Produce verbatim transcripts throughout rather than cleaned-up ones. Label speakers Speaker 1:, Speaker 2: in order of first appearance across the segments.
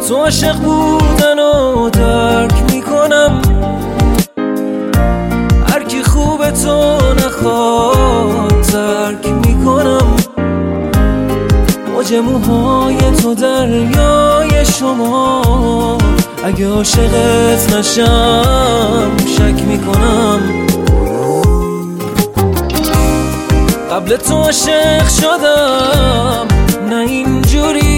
Speaker 1: تو عاشق بودن و درک میکنم، هر کی خوب تو نخواد ترک میکنم. موج موهای تو دریای شما، اگه عاشقت نشم شک میکنم. قبل تو عاشق شدم نه اینجوری،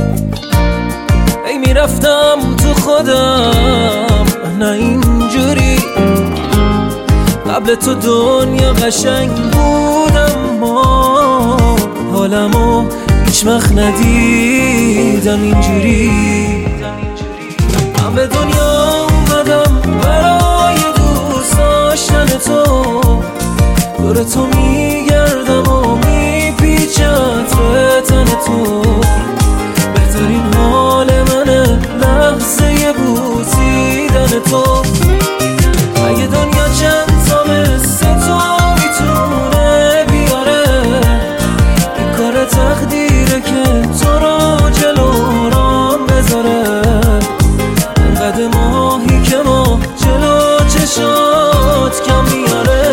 Speaker 1: ای میرفتم تو خودم نه اینجوری. قبل تو دنیا قشنگ بودم، ما حالمو هیچ وقت ندیدم اینجوری. من به دنیا اومدم برای دوست داشتن تو، دور تو میگردم و میپیچم تن تو. بهترین حال منه لحظه بوسیدن تو. اگه دنیا چند تا مثل تو میتونه بیاره، این کار تقدیره که تو رو جلو رام بذاره. قد ماهی که ما جلو چشات کم میاره.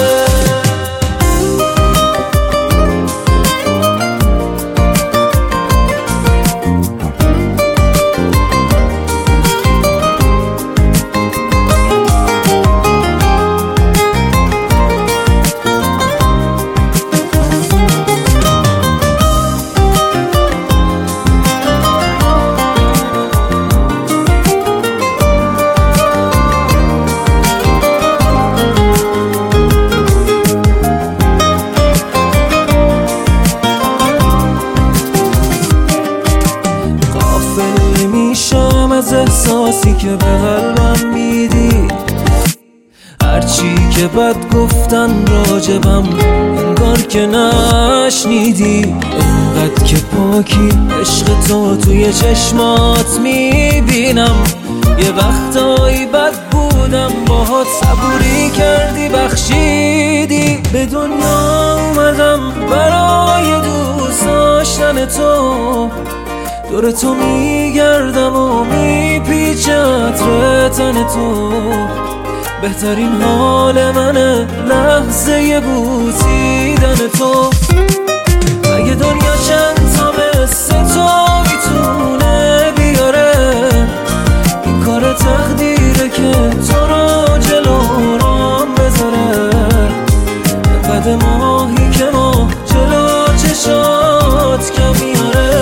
Speaker 1: از احساسی که به قلبم میدی، هرچی که بد گفتن راجبم انگار که نشنیدی. انقدر که پاکی عشق تو توی چشمات میبینم. یه وقتایی بد بودم باهات صبوری کردی بخشیدی. به دنیا اومدم برای دوست داشتن تو، دور تو میگردم و میپیچم تن تو. بهترین حال منه لحظه بوسیدن تو. اگه دنیا چند تا مثل تو میتونه بیاره، این کار تقدیره که تو رو جلو رام بذاره. قد ماهی که ما جلو چشات کم میاره.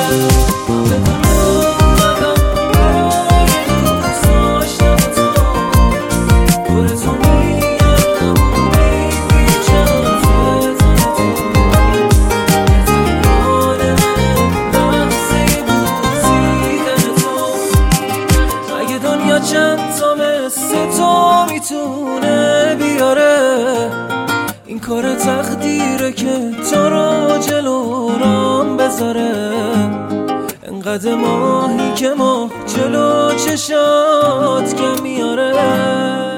Speaker 1: چند تا مثل تو میتونه بیاره، این کار تقدیره که تو رو جلو رام بذاره. انقدر ماهی که ما جلو چشات کم میاره.